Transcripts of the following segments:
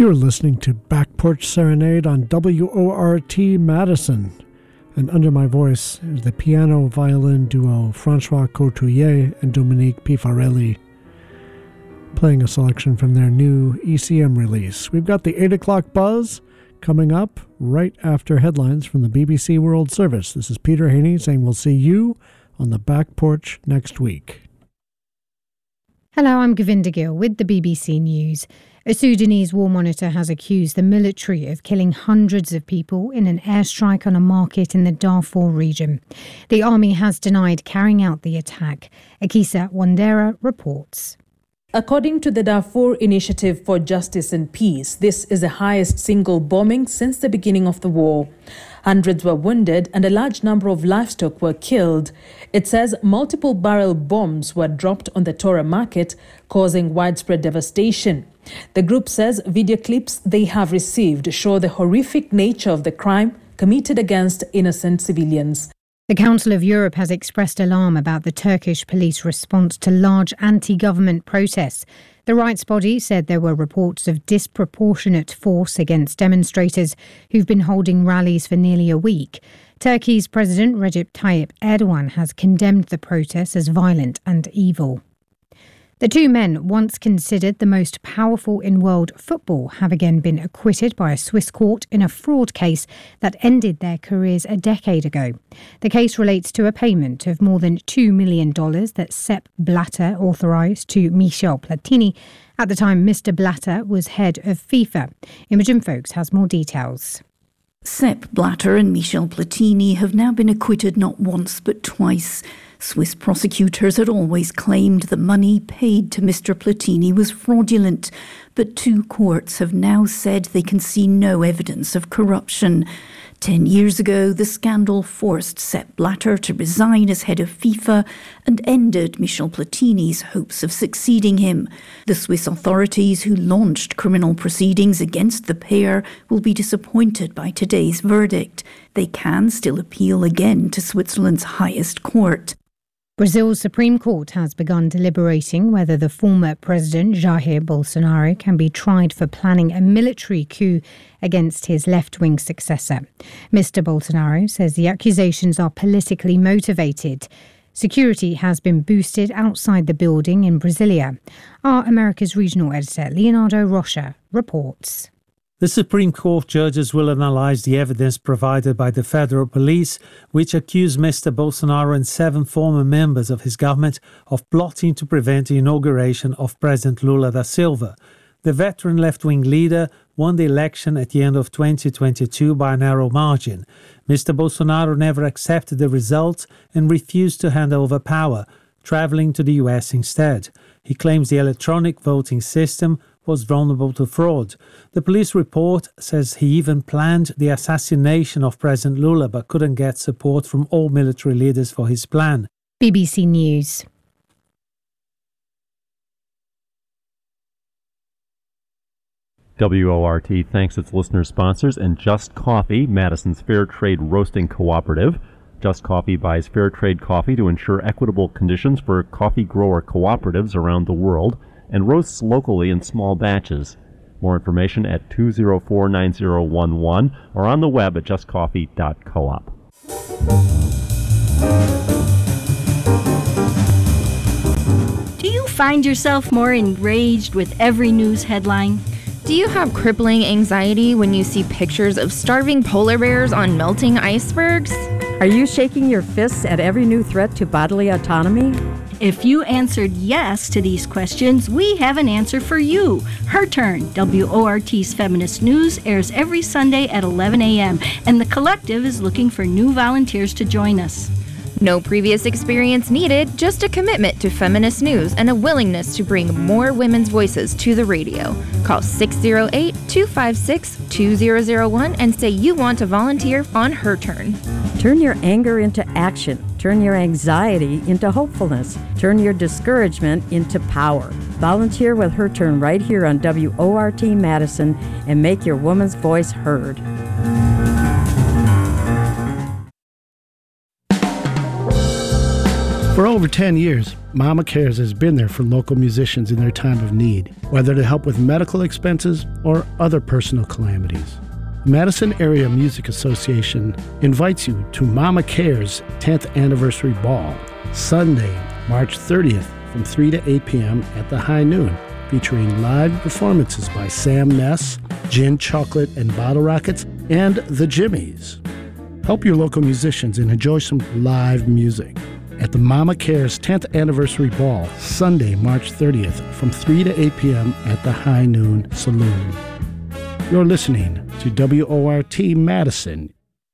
You're listening to Back Porch Serenade on WORT Madison. And under my voice is the piano-violin duo Francois Couturier and Dominique Pifarelli, playing a selection from their new ECM release. We've got the 8 o'clock buzz coming up right after headlines from the BBC World Service. This is Peter Haney saying we'll see you on the back porch next week. Hello, I'm Govinda Gill with the BBC News. A Sudanese war monitor has accused the military of killing hundreds of people in an airstrike on a market in the Darfur region. The army has denied carrying out the attack. Akisa Wandera reports. According to the Darfur Initiative for Justice and Peace, this is the highest single bombing since the beginning of the war. Hundreds were wounded and a large number of livestock were killed. It says multiple barrel bombs were dropped on the Torah market, causing widespread devastation. The group says video clips they have received show the horrific nature of the crime committed against innocent civilians. The Council of Europe has expressed alarm about the Turkish police response to large anti-government protests. The rights body said there were reports of disproportionate force against demonstrators who've been holding rallies for nearly a week. Turkey's President Recep Tayyip Erdogan has condemned the protests as violent and evil. The two men, once considered the most powerful in world football, have again been acquitted by a Swiss court in a fraud case that ended their careers a decade ago. The case relates to a payment of more than $2 million that Sepp Blatter authorised to Michel Platini. At the time, Mr. Blatter was head of FIFA. Imogen Folks has more details. Sepp Blatter and Michel Platini have now been acquitted not once but twice. Swiss prosecutors had always claimed the money paid to Mr. Platini was fraudulent, but two courts have now said they can see no evidence of corruption. 10 years ago, the scandal forced Sepp Blatter to resign as head of FIFA and ended Michel Platini's hopes of succeeding him. The Swiss authorities who launched criminal proceedings against the pair will be disappointed by today's verdict. They can still appeal again to Switzerland's highest court. Brazil's Supreme Court has begun deliberating whether the former president Jair Bolsonaro can be tried for planning a military coup against his left-wing successor. Mr. Bolsonaro says the accusations are politically motivated. Security has been boosted outside the building in Brasilia. Our America's regional editor, Leonardo Rocha, reports. The Supreme Court judges will analyse the evidence provided by the federal police, which accuse Mr. Bolsonaro and 7 former members of his government of plotting to prevent the inauguration of President Lula da Silva. The veteran left-wing leader won the election at the end of 2022 by a narrow margin. Mr. Bolsonaro never accepted the results and refused to hand over power, travelling to the US instead. He claims the electronic voting system was vulnerable to fraud. The police report says he even planned the assassination of President Lula but couldn't get support from all military leaders for his plan. BBC News. WORT thanks its listener sponsors and Just Coffee, Madison's Fair Trade Roasting Cooperative. Just Coffee buys fair trade coffee to ensure equitable conditions for coffee grower cooperatives around the world and roasts locally in small batches. More information at 204-9011 or on the web at justcoffee.coop. Do you find yourself more enraged with every news headline? Do you have crippling anxiety when you see pictures of starving polar bears on melting icebergs? Are you shaking your fists at every new threat to bodily autonomy? If you answered yes to these questions, we have an answer for you. Her Turn, WORT's Feminist News, airs every Sunday at 11 a.m., and the collective is looking for new volunteers to join us. No previous experience needed, just a commitment to feminist news and a willingness to bring more women's voices to the radio. Call 608-256-2001 and say you want to volunteer on Her Turn. Turn your anger into action. Turn your anxiety into hopefulness. Turn your discouragement into power. Volunteer with Her Turn right here on WORT Madison and make your woman's voice heard. For over 10 years, Mama Cares has been there for local musicians in their time of need, whether to help with medical expenses or other personal calamities. The Madison Area Music Association invites you to Mama Cares 10th Anniversary Ball, Sunday, March 30th from 3 to 8 p.m. at the High Noon, featuring live performances by Sam Ness, Gin, Chocolate, and Bottle Rockets, and the Jimmies. Help your local musicians and enjoy some live music at the Mama Cares 10th Anniversary Ball, Sunday, March 30th from 3 to 8 p.m. at the High Noon Saloon. You're listening to WORT Madison.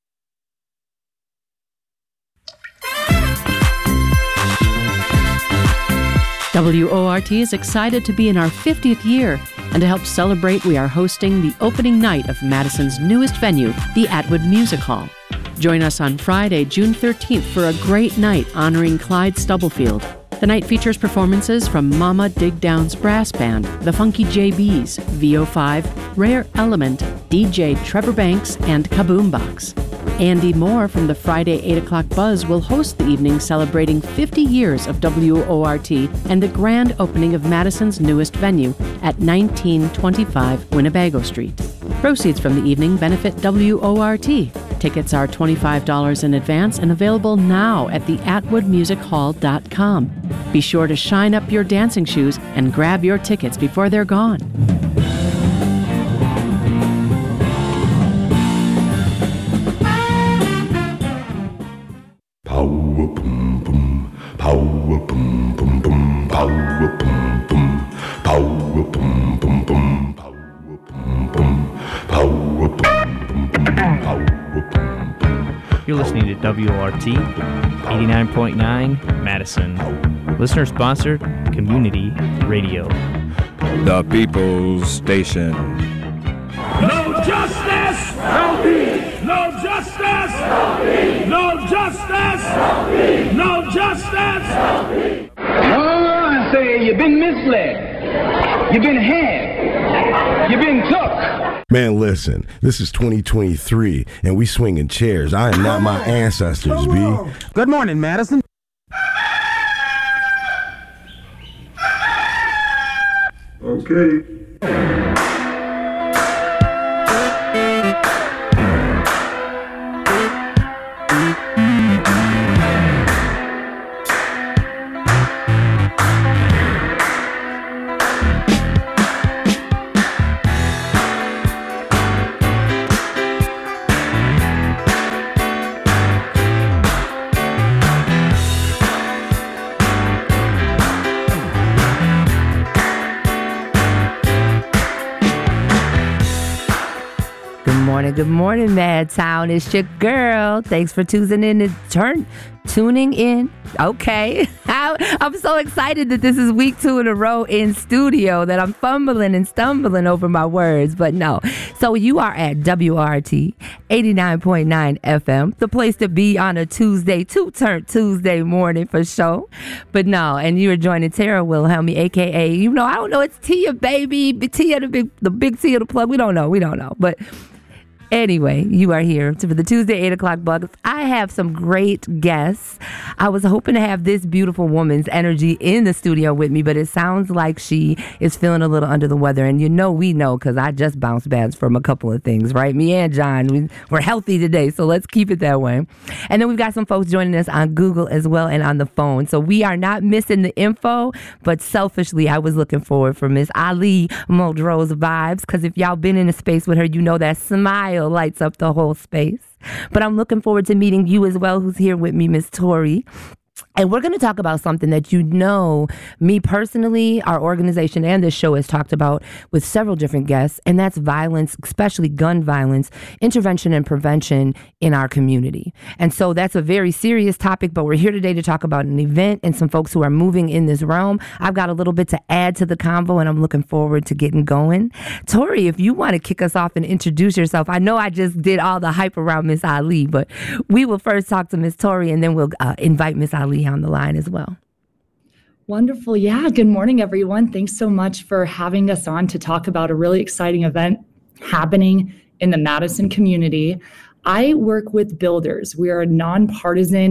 WORT is excited to be in our 50th year, and to help celebrate, we are hosting the opening night of Madison's newest venue, the Atwood Music Hall. Join us on Friday, June 13th for a great night honoring Clyde Stubblefield. The night features performances from Mama Dig Down's Brass Band, the Funky JBs, VO5, Rare Element, DJ Trevor Banks, and Kaboom Box. Andy Moore from the Friday 8 o'clock Buzz will host the evening celebrating 50 years of WORT and the grand opening of Madison's newest venue at 1925 Winnebago Street. Proceeds from the evening benefit WORT. Tickets are $25 in advance and available now at theatwoodmusichall.com. Be sure to shine up your dancing shoes and grab your tickets before they're gone. Power boom boom, power boom boom boom, power boom boom, power boom boom boom, power boom boom, power boom boom boom, power boom boom. You're listening to WORT 89.9 Madison. Listener sponsored community radio. The People's Station. No justice! No peace! No justice! No peace! No justice! No peace! No justice! No peace! Oh, I say you've been misled. You've been had. You've been took. Man, listen, this is 2023, and we swinging chairs. I am not my ancestors, B. Good morning, Madison. Okay. Good morning, Madtown. It's your girl. Thanks for tuning in. Okay. I'm so excited that this is week 2 in a row in studio that I'm fumbling and stumbling over my words, but no. So you are at WORT 89.9 FM, the place to be on a Tuesday, Tuesday morning for sure. But no, and you are joining Tara Wilhelmi, a.k.a., I don't know, it's Tia, baby. Tia, the big Tia, the plug. We don't know. But anyway, you are here for the Tuesday 8 o'clock Buzz. I have some great guests. I was hoping to have this beautiful woman's energy in the studio with me, but it sounds like she is feeling a little under the weather. And we know, because I just bounced back from a couple of things, right? Me and John, we're healthy today, so let's keep it that way. And then we've got some folks joining us on Google as well and on the phone. So we are not missing the info, but selfishly, I was looking forward for Miss Ali Muldrow's vibes, because if y'all been in a space with her, you know that smile lights up the whole space. But I'm looking forward to meeting you as well, who's here with me, Miss Tori. And we're going to talk about something that me personally, our organization and this show has talked about with several different guests, and that's violence, especially gun violence, intervention and prevention in our community. And so that's a very serious topic, but we're here today to talk about an event and some folks who are moving in this realm. I've got a little bit to add to the convo, and I'm looking forward to getting going. Tori, if you want to kick us off and introduce yourself, I know I just did all the hype around Miss Ali, but we will first talk to Miss Tori, and then we'll invite Miss Ali on the line as well. Wonderful. Yeah. Good morning, everyone. Thanks so much for having us on to talk about a really exciting event happening in the Madison community. I work with Builders. We are a nonpartisan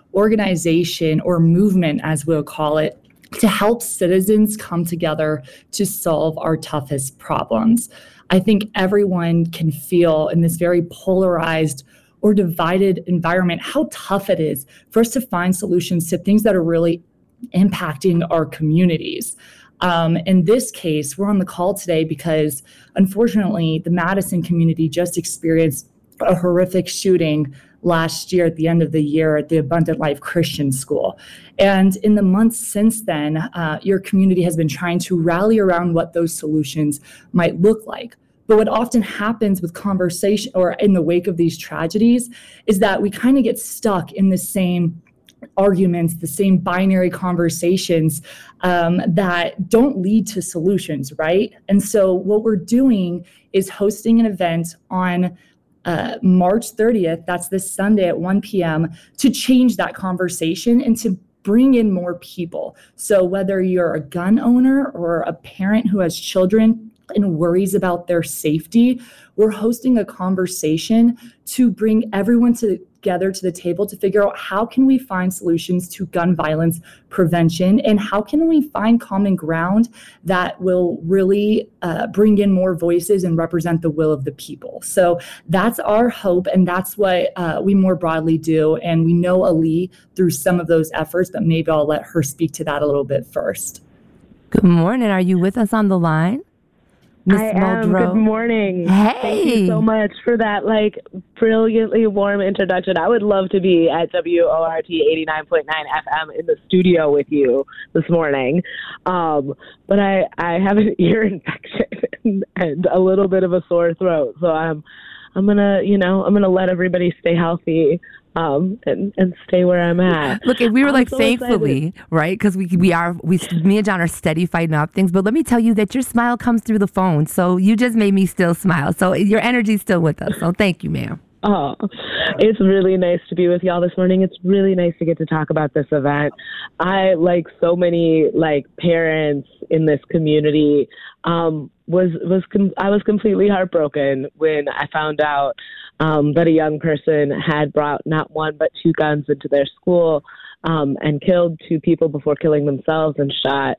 organization or movement, as we'll call it, to help citizens come together to solve our toughest problems. I think everyone can feel in this very polarized or divided environment how tough it is for us to find solutions to things that are really impacting our communities. In this case, we're on the call today because, unfortunately, the Madison community just experienced a horrific shooting last year at the end of the year at the Abundant Life Christian School. And in the months since then, your community has been trying to rally around what those solutions might look like. But what often happens with conversation or in the wake of these tragedies is that we kind of get stuck in the same arguments, the same binary conversations that don't lead to solutions, right? And so what we're doing is hosting an event on March 30th, that's this Sunday at 1 p.m., to change that conversation and to bring in more people. So whether you're a gun owner or a parent who has children and worries about their safety, we're hosting a conversation to bring everyone together to the table to figure out how can we find solutions to gun violence prevention and how can we find common ground that will really bring in more voices and represent the will of the people. So that's our hope, and that's what we more broadly do. And we know Ali through some of those efforts, but maybe I'll let her speak to that a little bit first. Good morning. Are you with us on the line? I am. Good morning. Hey. Thank you so much for that, brilliantly warm introduction. I would love to be at WORT 89.9 FM in the studio with you this morning. But I have an ear infection and a little bit of a sore throat. So I'm gonna let everybody stay healthy. And stay where I'm at. Look, we were so thankfully, excited. right? Because me and John are steady fighting off things. But let me tell you that your smile comes through the phone. So you just made me still smile. So your energy's still with us. So thank you, ma'am. Oh, it's really nice to be with y'all this morning. It's really nice to get to talk about this event. I, like so many parents in this community, I was completely heartbroken when I found out that a young person had brought not one but two guns into their school and killed two people before killing themselves and shot,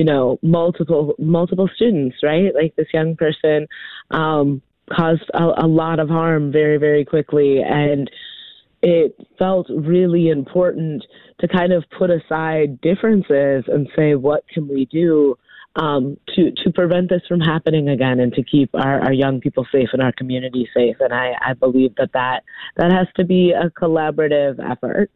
multiple students, right? This young person caused a lot of harm very, very quickly. And it felt really important to kind of put aside differences and say, what can we do to prevent this from happening again and to keep our young people safe and our community safe. And I believe that has to be a collaborative effort.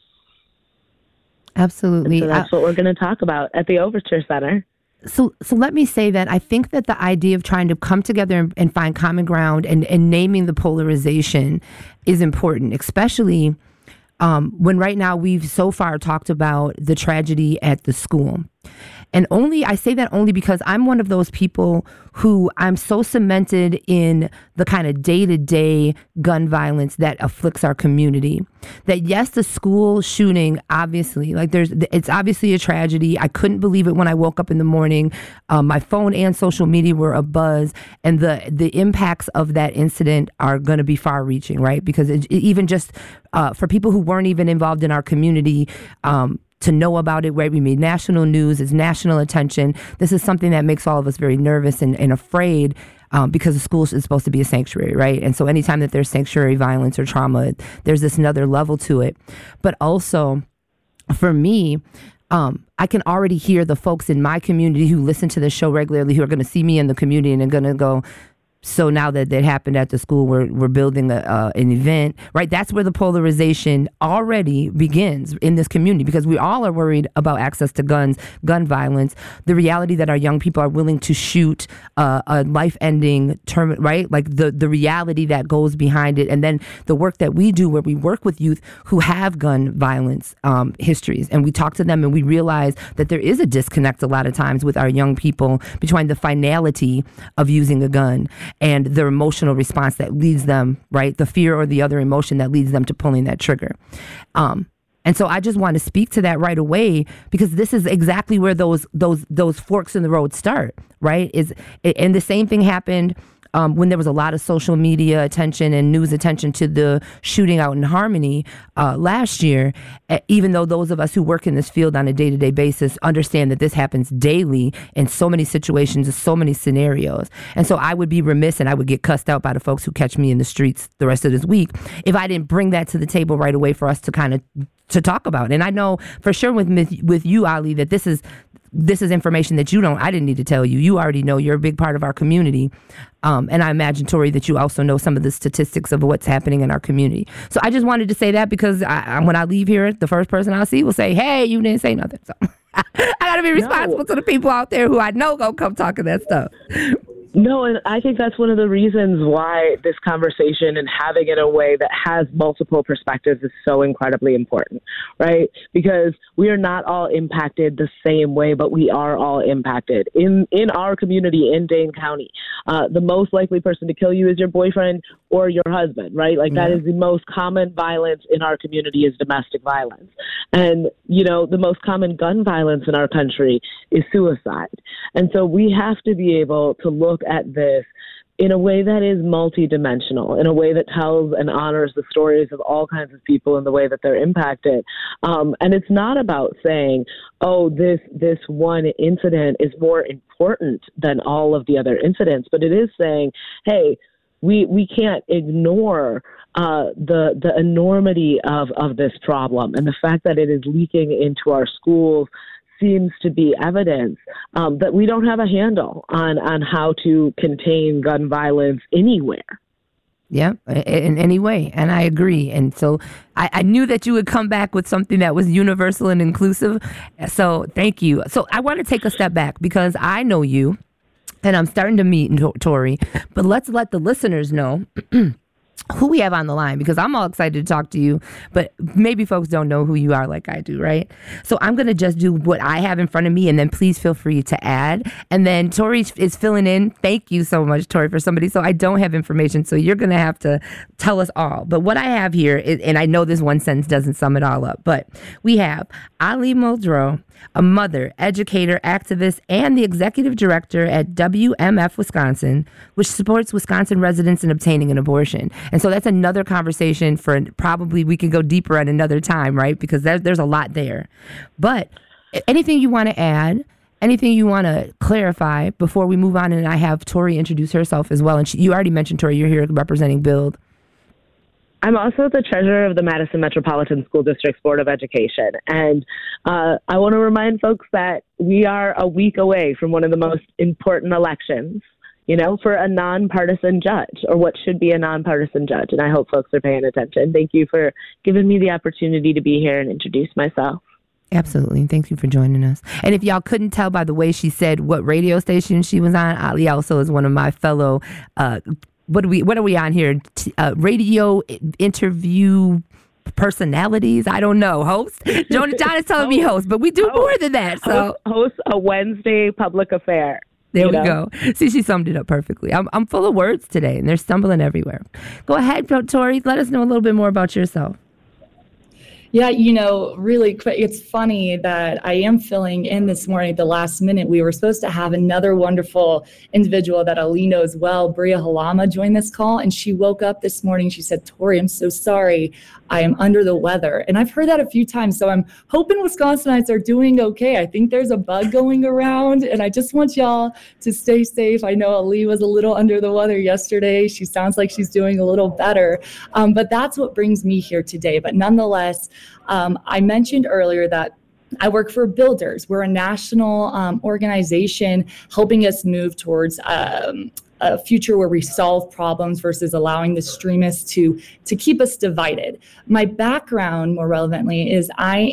Absolutely. And so that's what we're going to talk about at the Overture Center. So let me say that I think that the idea of trying to come together and find common ground and naming the polarization is important, especially when right now we've so far talked about the tragedy at the school. And I say that only because I'm one of those people who I'm so cemented in the kind of day-to-day gun violence that afflicts our community that yes, the school shooting, obviously, it's obviously a tragedy. I couldn't believe it when I woke up in the morning. My phone and social media were abuzz, and the impacts of that incident are going to be far-reaching, right? Because even just for people who weren't even involved in our community, to know about it, right? We made national news, it's national attention. This is something that makes all of us very nervous and afraid because the school is supposed to be a sanctuary, right? And so anytime that there's sanctuary violence or trauma, there's this another level to it. But also, for me, I can already hear the folks in my community who listen to the show regularly who are going to see me in the community and are going to go, so now that happened at the school, we're building an event, right? That's where the polarization already begins in this community because we all are worried about access to guns, gun violence, the reality that our young people are willing to shoot a life-ending term, right? The reality that goes behind it. And then the work that we do where we work with youth who have gun violence histories. And we talk to them and we realize that there is a disconnect a lot of times with our young people between the finality of using a gun and their emotional response that leads them, right? The fear or the other emotion that leads them to pulling that trigger. And so I just want to speak to that right away because this is exactly where those forks in the road start, right? And the same thing happened when there was a lot of social media attention and news attention to the shooting out in Harmony last year, even though those of us who work in this field on a day-to-day basis understand that this happens daily in so many situations and so many scenarios. And so I would be remiss, and I would get cussed out by the folks who catch me in the streets the rest of this week if I didn't bring that to the table right away for us to kind of to talk about. And I know for sure with you, Ali, that this is information that I didn't need to tell you. You already know. You're a big part of our community. And I imagine, Tori, that you also know some of the statistics of what's happening in our community. So I just wanted to say that because when I leave here, the first person I'll see will say, hey, you didn't say nothing. So I got to be responsible to the people out there who I know go come talking that stuff. No, and I think that's one of the reasons why this conversation and having it in a way that has multiple perspectives is so incredibly important, right? Because we are not all impacted the same way, but we are all impacted. In our community in Dane County, the most likely person to kill you is your boyfriend or your husband, right? Like that is the most common violence in our community is domestic violence. And, the most common gun violence in our country is suicide. And so we have to be able to look at this in a way that is multidimensional, in a way that tells and honors the stories of all kinds of people in the way that they're impacted. And it's not about saying, oh, this one incident is more important than all of the other incidents, but it is saying, hey, we can't ignore the enormity of this problem, and the fact that it is leaking into our schools seems to be evidence that we don't have a handle on how to contain gun violence anywhere. Yeah, in any way. And I agree. And so I knew that you would come back with something that was universal and inclusive. So thank you. So I want to take a step back because I know you and I'm starting to meet Tori, but let's let the listeners know who we have on the line, because I'm all excited to talk to you, but maybe folks don't know who you are like I do, right? So I'm going to just do what I have in front of me, and then please feel free to add. And then Tori is filling in. Thank you so much, Tori, for somebody. So I don't have information, so you're going to have to tell us all. But what I have here, and I know this one sentence doesn't sum it all up, but we have Ali Muldrow, a mother, educator, activist, and the executive director at WMF Wisconsin, which supports Wisconsin residents in obtaining an abortion. And so that's another conversation for probably we can go deeper at another time, right? Because there's a lot there. But anything you want to add, anything you want to clarify before we move on, and I have Tori introduce herself as well. And you already mentioned, Tori, you're here representing Build. I'm also the treasurer of the Madison Metropolitan School District's Board of Education. And I want to remind folks that we are a week away from one of the most important elections, for a nonpartisan judge, or what should be a nonpartisan judge. And I hope folks are paying attention. Thank you for giving me the opportunity to be here and introduce myself. Absolutely. And thank you for joining us. And if y'all couldn't tell by the way she said what radio station she was on, Ali also is one of my fellow what are we on here? Radio interview personalities? I don't know. Host? John is telling me host, but we do more than that. So host a Wednesday public affair. There we go. See, she summed it up perfectly. I'm full of words today, and they're stumbling everywhere. Go ahead, Tori. Let us know a little bit more about yourself. Yeah, really quick. It's funny that I am filling in this morning at the last minute. We were supposed to have another wonderful individual that Ali knows well, Bria Halama, join this call. And she woke up this morning. She said, Tori, I'm so sorry. I am under the weather. And I've heard that a few times. So I'm hoping Wisconsinites are doing okay. I think there's a bug going around. And I just want y'all to stay safe. I know Ali was a little under the weather yesterday. She sounds like she's doing a little better. But that's what brings me here today. But nonetheless, I mentioned earlier that I work for Builders. We're a national organization helping us move towards a future where we solve problems versus allowing the extremists to keep us divided. My background, more relevantly, is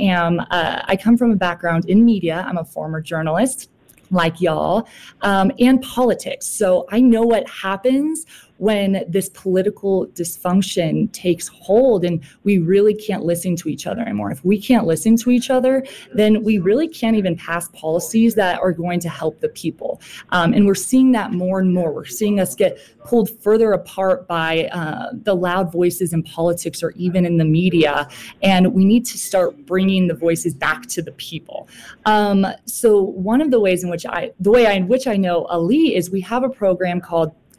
I come from a background in media. I'm a former journalist, like y'all, and politics. So I know what happens when this political dysfunction takes hold and we really can't listen to each other anymore. If we can't listen to each other, then we really can't even pass policies that are going to help the people. And we're seeing that more and more. We're seeing us get pulled further apart by the loud voices in politics or even in the media. And we need to start bringing the voices back to the people. So one of the ways in which I know Ali is we have a program called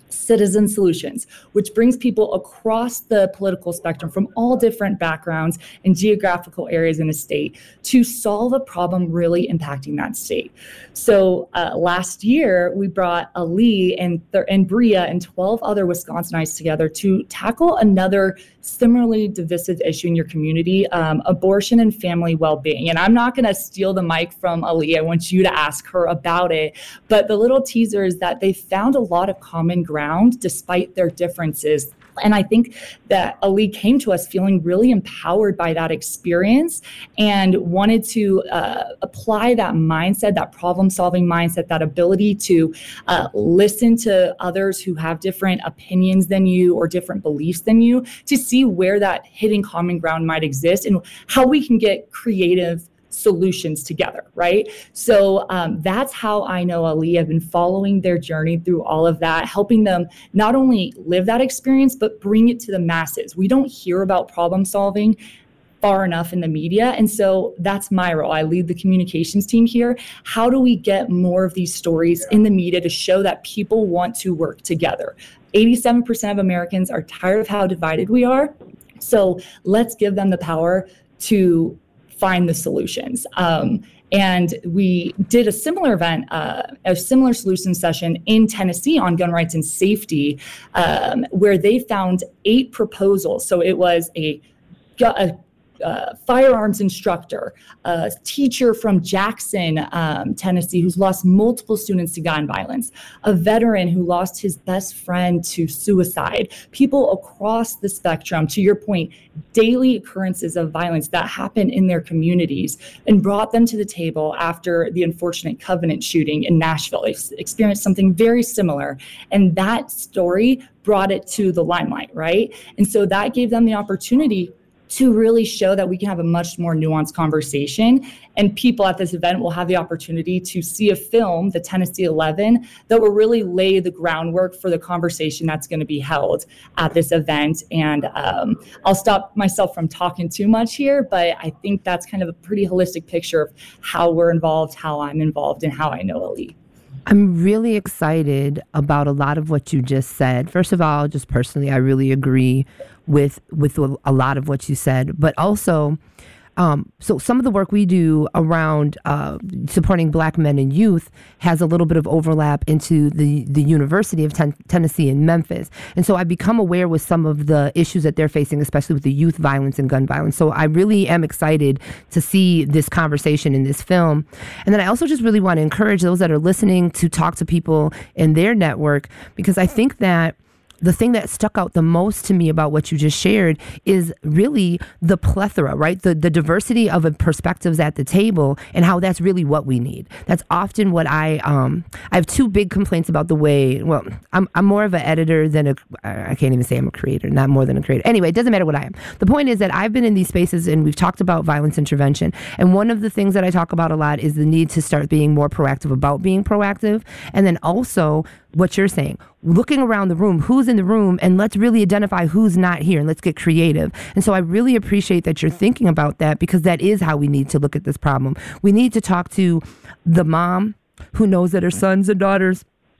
Citizen Solutions, which brings people across the political spectrum from all different backgrounds and geographical areas in a state to solve a problem really impacting that state. So last year, we brought Ali and Bria and 12 other Wisconsinites together to tackle another similarly divisive issue in your community, abortion and family well-being. And I'm not going to steal the mic from Ali. I want you to ask her about it. But the little teaser is that they found a lot of common ground despite their differences. And I think that Ali came to us feeling really empowered by that experience and wanted to apply that mindset, that problem-solving mindset, that ability to listen to others who have different opinions than you or different beliefs than you, to see where that hidden common ground might exist and how we can get creative solutions together, right? So that's how I know Ali. I've been following their journey through all of that, helping them not only live that experience, but bring it to the masses. We don't hear about problem solving far enough in the media. And so that's my role. I lead the communications team here. How do we get more of these stories in the media to show that people want to work together? 87% of Americans are tired of how divided we are. So let's give them the power to find the solutions. And we did a similar event, a similar solution session in Tennessee on gun rights and safety, where they found 8 proposals. So it was a firearms instructor, a teacher from Jackson, Tennessee, who's lost multiple students to gun violence, a veteran who lost his best friend to suicide, people across the spectrum, to your point, daily occurrences of violence that happen in their communities, and brought them to the table after the unfortunate Covenant shooting in Nashville. They experienced something very similar, and that story brought it to the limelight, right? And so that gave them the opportunity to really show that we can have a much more nuanced conversation. And people at this event will have the opportunity to see a film, the Tennessee 11, that will really lay the groundwork for the conversation that's going to be held at this event. And I'll stop myself from talking too much here, but I think that's kind of a pretty holistic picture of how we're involved, how I'm involved, and how I know Ali. I'm really excited about a lot of what you just said. First of all, just personally, I really agree with a lot of what you said, but also, so some of the work we do around supporting Black men and youth has a little bit of overlap into the University of Tennessee in Memphis. And so I've become aware with some of the issues that they're facing, especially with the youth violence and gun violence. So I really am excited to see this conversation in this film. And then I also just really want to encourage those that are listening to talk to people in their network, because I think that the thing that stuck out the most to me about what you just shared is really the plethora, right? The diversity of perspectives at the table, and how that's really what we need. That's often what I have 2 big complaints about the way, well, I'm more of an editor than I can't even say I'm a creator, not more than a creator. Anyway, it doesn't matter what I am. The point is that I've been in these spaces and we've talked about violence intervention. And one of the things that I talk about a lot is the need to start being more proactive about being proactive. And then also what you're saying, looking around the room, who's in the room, and let's really identify who's not here, and let's get creative. And so I really appreciate that you're thinking about that, because that is how we need to look at this problem. We need to talk to the mom who knows that her sons and daughters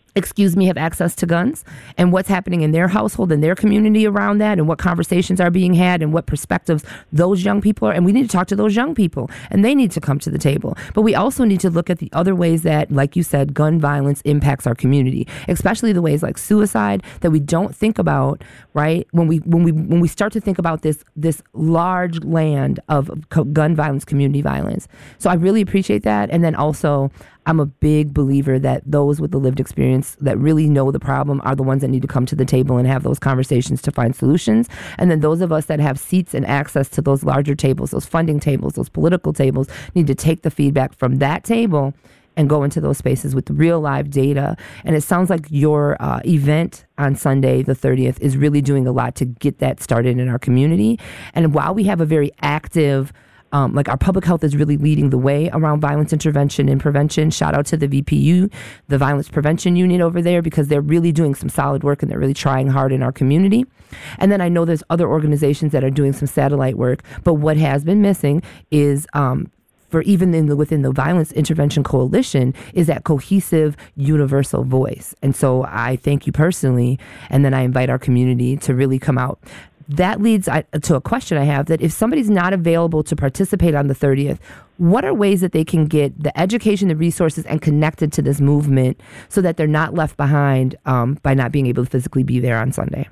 have access to guns, and what's happening in their household and their community around that, and what conversations are being had, and what perspectives those young people are. And we need to talk to those young people, and they need to come to the table. But we also need to look at the other ways that, like you said, gun violence impacts our community, especially the ways like suicide that we don't think about, right? When we start to think about this large land of gun violence, community violence. So I really appreciate that. And then also, I'm a big believer that those with the lived experience that really know the problem are the ones that need to come to the table and have those conversations to find solutions. And then those of us that have seats and access to those larger tables, those funding tables, those political tables, need to take the feedback from that table and go into those spaces with real live data. And it sounds like your event on Sunday, the 30th, is really doing a lot to get that started in our community. And while we have a very active like our public health is really leading the way around violence intervention and prevention. Shout out to the VPU, the Violence Prevention Unit over there, because they're really doing some solid work and they're really trying hard in our community. And then I know there's other organizations that are doing some satellite work, but what has been missing is for even within the Violence Intervention Coalition is that cohesive, universal voice. And so I thank you personally, and then I invite our community to really come out. That leads to a question I have, that if somebody's not available to participate on the 30th, what are ways that they can get the education, the resources, and connected to this movement so that they're not left behind by not being able to physically be there on Sunday?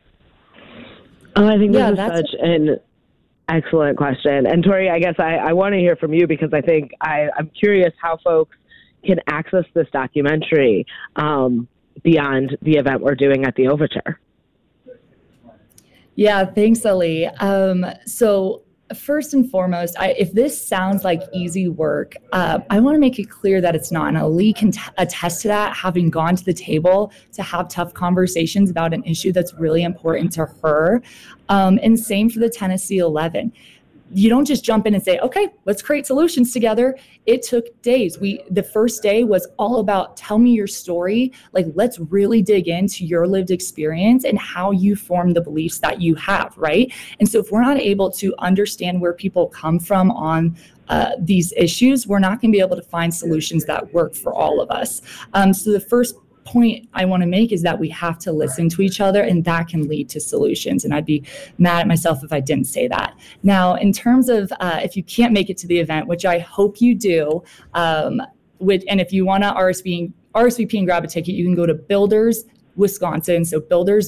I think this is such an excellent question. And Tori, I guess I want to hear from you, because I think I'm curious how folks can access this documentary beyond the event we're doing at the Overture. Yeah, thanks, Ellie. So first and foremost, if this sounds like easy work, I want to make it clear that it's not. And Ali can attest to that, having gone to the table to have tough conversations about an issue that's really important to her. And same for the Tennessee 11. You don't just jump in and say, okay, let's create solutions together. It took days. The first day was all about, tell me your story. Like, let's really dig into your lived experience and how you form the beliefs that you have, right? And so if we're not able to understand where people come from on these issues, we're not going to be able to find solutions that work for all of us. So the first point I want to make is that we have to listen to each other, and that can lead to solutions. And I'd be mad at myself if I didn't say that. Now, in terms of if you can't make it to the event, which I hope you do, and if you want to RSVP and grab a ticket, you can go to Builders Wisconsin, so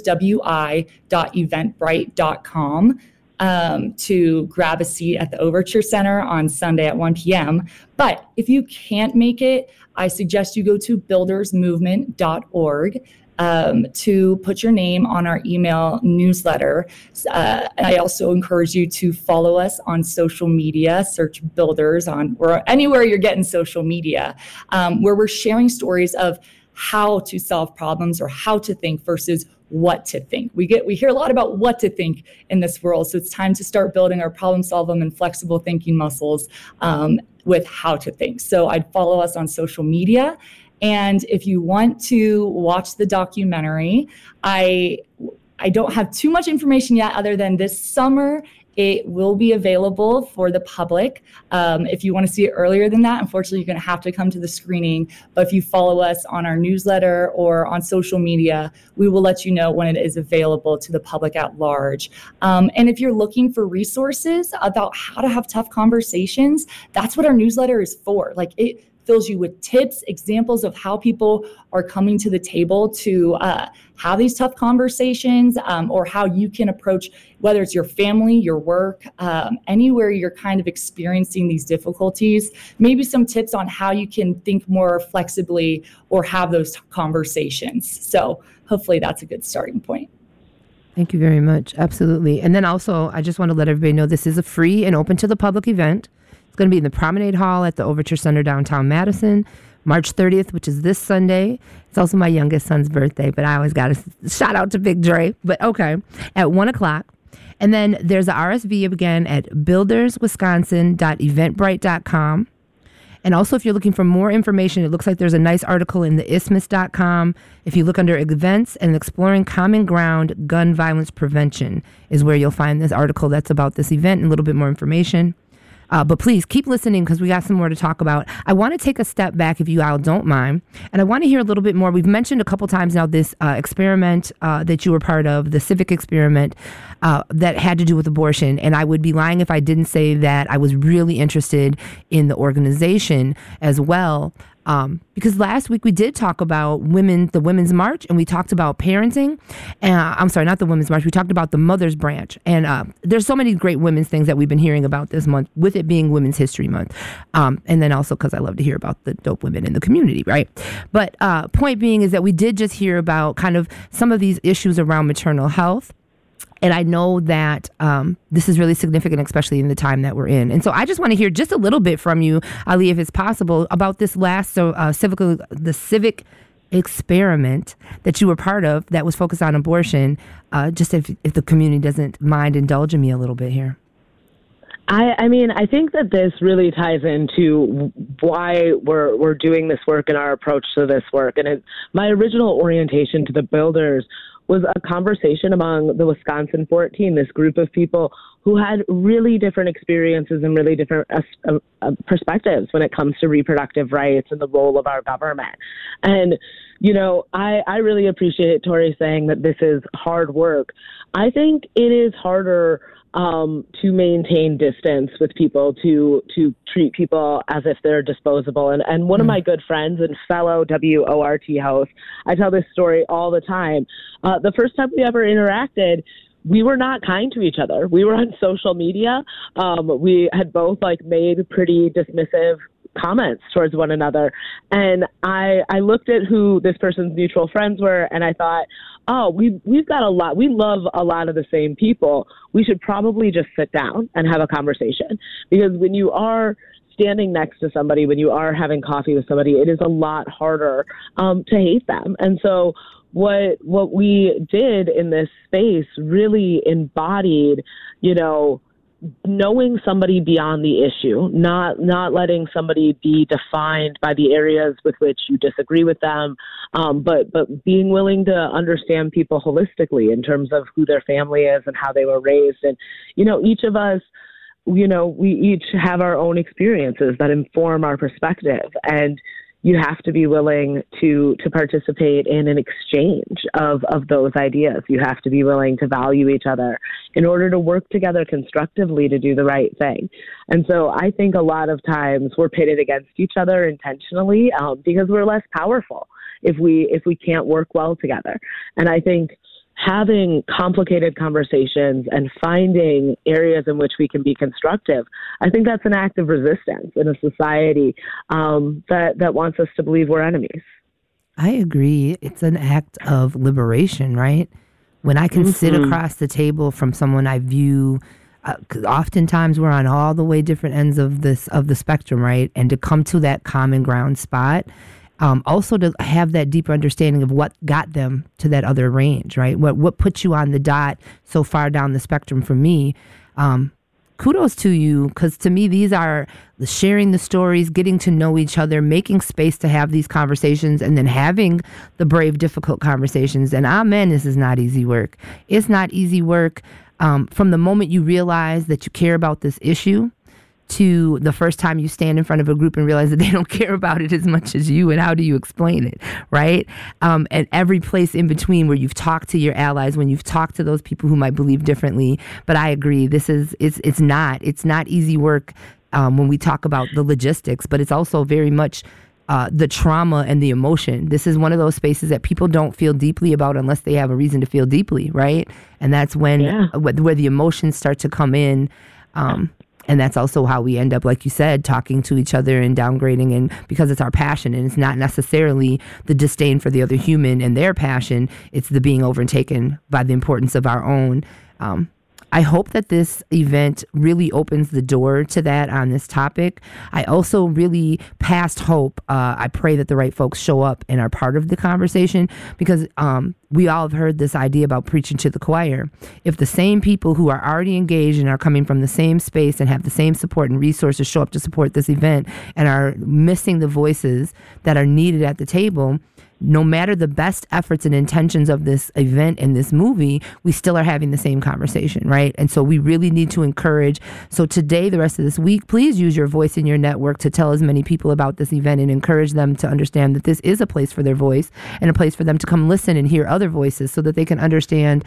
builderswi.eventbrite.com. To grab a seat at the Overture Center on Sunday at 1 p.m. But if you can't make it, I suggest you go to buildersmovement.org to put your name on our email newsletter. And I also encourage you to follow us on social media, search Builders or anywhere you're getting social media, where we're sharing stories of how to solve problems or how to think versus what to think. We hear a lot about what to think in this world, so it's time to start building our problem solving and flexible thinking muscles with how to think. So I'd follow us on social media, and if you want to watch the documentary, I don't have too much information yet other than this summer it will be available for the public. If you want to see it earlier than that, unfortunately, you're going to have to come to the screening. But if you follow us on our newsletter or on social media, we will let you know when it is available to the public at large. And if you're looking for resources about how to have tough conversations, that's what our newsletter is for. Like, it fills you with tips, examples of how people are coming to the table to have these tough conversations, or how you can approach, whether it's your family, your work, anywhere you're kind of experiencing these difficulties, maybe some tips on how you can think more flexibly or have those conversations. So hopefully that's a good starting point. Thank you very much. Absolutely. And then also, I just want to let everybody know this is a free and open to the public event. Going to be in the Promenade Hall at the Overture Center downtown Madison, March 30th, which is this Sunday. It's also my youngest son's birthday, but I always got to shout out to Big Dre. But okay, at 1 o'clock. And then there's a RSV again at builderswisconsin.eventbrite.com. And also, if you're looking for more information, it looks like there's a nice article in the isthmus.com. If you look under events and exploring common ground, gun violence prevention is where you'll find this article that's about this event and a little bit more information. But please keep listening, because we got some more to talk about. I want to take a step back, if you all don't mind, and I want to hear a little bit more. We've mentioned a couple times now this experiment that you were part of, the civic experiment that had to do with abortion. And I would be lying if I didn't say that I was really interested in the organization as well. Because last week we did talk about the Women's March, and we talked about parenting. I'm sorry, not the Women's March. We talked about the Mother's Branch. And there's so many great women's things that we've been hearing about this month, with it being Women's History Month. And then also because I love to hear about the dope women in the community, right? But point being is that we did just hear about kind of some of these issues around maternal health. And I know that this is really significant, especially in the time that we're in. And so I just want to hear just a little bit from you, Ali, if it's possible, about this last the civic experiment that you were part of that was focused on abortion, just if the community doesn't mind indulging me a little bit here. I mean, I think that this really ties into why we're doing this work and our approach to this work. And my original orientation to the Builders was a conversation among the Wisconsin 14, this group of people who had really different experiences and really different perspectives when it comes to reproductive rights and the role of our government. And, you know, I really appreciate Tori saying that this is hard work. I think it is harder to maintain distance with people, to treat people as if they're disposable. And one of my good friends and fellow WORT hosts, I tell this story all the time. The first time we ever interacted, we were not kind to each other. We were on social media. We had both made pretty dismissive comments towards one another. And I looked at who this person's mutual friends were, and I thought, oh, we've got a lot. We love a lot of the same people. We should probably just sit down and have a conversation. Because when you are standing next to somebody, when you are having coffee with somebody, it is a lot harder to hate them. And so what we did in this space really embodied, you know, knowing somebody beyond the issue, not letting somebody be defined by the areas with which you disagree with them, but being willing to understand people holistically in terms of who their family is and how they were raised. And, you know, each of us, you know, we each have our own experiences that inform our perspective. And you have to be willing to participate in an exchange of those ideas. You have to be willing to value each other in order to work together constructively to do the right thing. And so I think a lot of times we're pitted against each other intentionally because we're less powerful if we can't work well together. And I think having complicated conversations and finding areas in which we can be constructive, I think that's an act of resistance in a society that wants us to believe we're enemies. I agree. It's an act of liberation, right? When I can sit across the table from someone I view, 'cause oftentimes we're on all the way different ends of the spectrum, right? And to come to that common ground spot. Also to have that deeper understanding of what got them to that other range, right? What put you on the dot so far down the spectrum for me. Kudos to you, because to me, these are the sharing the stories, getting to know each other, making space to have these conversations, and then having the brave, difficult conversations. And amen, this is not easy work. It's not easy work from the moment you realize that you care about this issue to the first time you stand in front of a group and realize that they don't care about it as much as you, and how do you explain it, right? And every place in between where you've talked to your allies, when you've talked to those people who might believe differently. But I agree, it's not easy work when we talk about the logistics, but it's also very much the trauma and the emotion. This is one of those spaces that people don't feel deeply about unless they have a reason to feel deeply, right? And that's when where the emotions start to come in. And that's also how we end up, like you said, talking to each other and downgrading, and because it's our passion, and it's not necessarily the disdain for the other human and their passion, it's the being overtaken by the importance of our own. I hope that this event really opens the door to that on this topic. I also really past hope. I pray that the right folks show up and are part of the conversation, because we all have heard this idea about preaching to the choir. If the same people who are already engaged and are coming from the same space and have the same support and resources show up to support this event and are missing the voices that are needed at the table, no matter the best efforts and intentions of this event and this movie, we still are having the same conversation, right? And so we really need to encourage. So today, the rest of this week, please use your voice in your network to tell as many people about this event and encourage them to understand that this is a place for their voice and a place for them to come listen and hear other voices, so that they can understand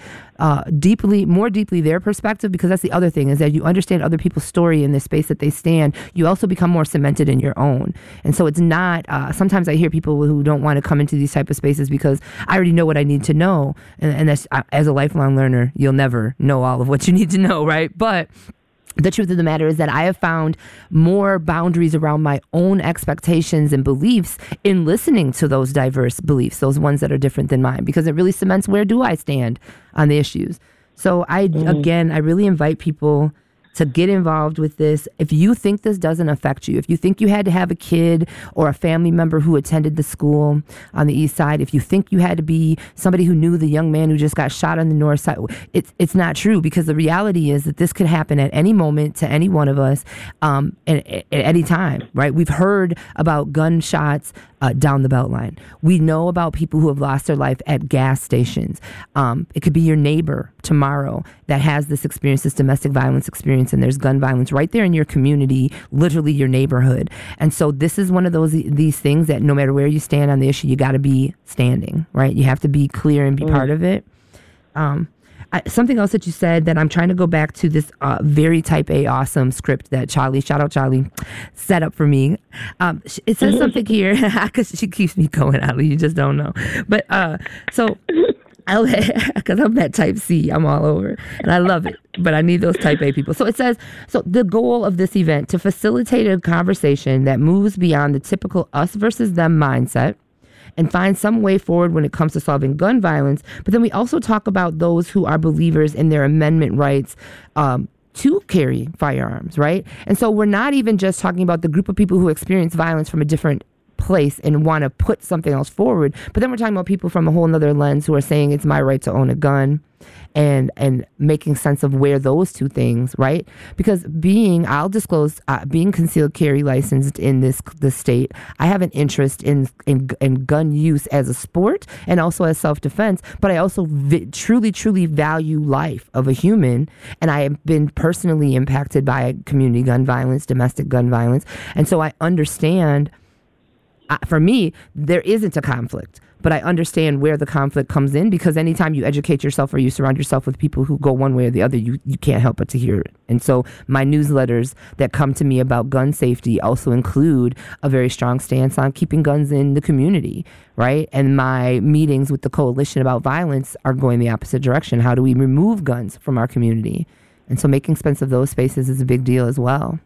more deeply their perspective. Because that's the other thing, is that you understand other people's story in the space that they stand, you also become more cemented in your own. And so it's not, sometimes I hear people who don't want to come into these type of spaces because I already know what I need to know. And that's, as a lifelong learner, you'll never know all of what you need to know, right? But the truth of the matter is that I have found more boundaries around my own expectations and beliefs in listening to those diverse beliefs, those ones that are different than mine, because it really cements where do I stand on the issues. So again, I really invite people to get involved with this. If you think this doesn't affect you, if you think you had to have a kid or a family member who attended the school on the east side, if you think you had to be somebody who knew the young man who just got shot on the north side, it's not true, because the reality is that this could happen at any moment to any one of us, and at any time, right? We've heard about gunshots down the Beltline. We know about people who have lost their life at gas stations. It could be your neighbor tomorrow that has this experience, this domestic violence experience, and there's gun violence right there in your community, literally your neighborhood. And so this is one of these things that no matter where you stand on the issue, you got to be standing, right? You have to be clear and be part of it. Something else that you said that I'm trying to go back to, this very type A awesome script that Charlie, shout out Charlie, set up for me. It says something here, because she keeps me going, Ali, you just don't know. But so, because I'm that type C, I'm all over, and I love it, but I need those type A people. So it says, so the goal of this event, to facilitate a conversation that moves beyond the typical us versus them mindset, and find some way forward when it comes to solving gun violence. But then we also talk about those who are believers in their amendment rights to carry firearms, right? And so we're not even just talking about the group of people who experience violence from a different place and want to put something else forward, but then we're talking about people from a whole nother lens who are saying it's my right to own a gun, and making sense of where those two things, right? Because I'll disclose, being concealed carry licensed in this state, I have an interest in gun use as a sport and also as self-defense, but I also truly value life of a human, and I have been personally impacted by community gun violence, domestic gun violence, and so I understand. For me, there isn't a conflict, but I understand where the conflict comes in, because anytime you educate yourself or you surround yourself with people who go one way or the other, you can't help but to hear it. And so my newsletters that come to me about gun safety also include a very strong stance on keeping guns in the community, right? And my meetings with the Coalition About Violence are going the opposite direction. How do we remove guns from our community? And so making sense of those spaces is a big deal as well.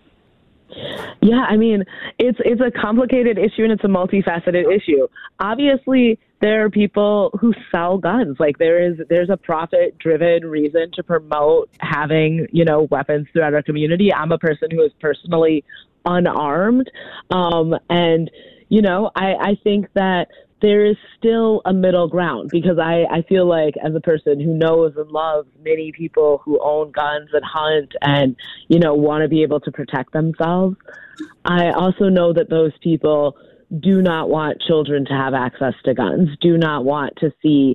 Yeah, I mean, it's a complicated issue, and it's a multifaceted issue. Obviously, there are people who sell guns. Like there's a profit-driven reason to promote having, weapons throughout our community. I'm a person who is personally unarmed, and I think that there is still a middle ground, because I feel like, as a person who knows and loves many people who own guns and hunt and, want to be able to protect themselves, I also know that those people do not want children to have access to guns, do not want to see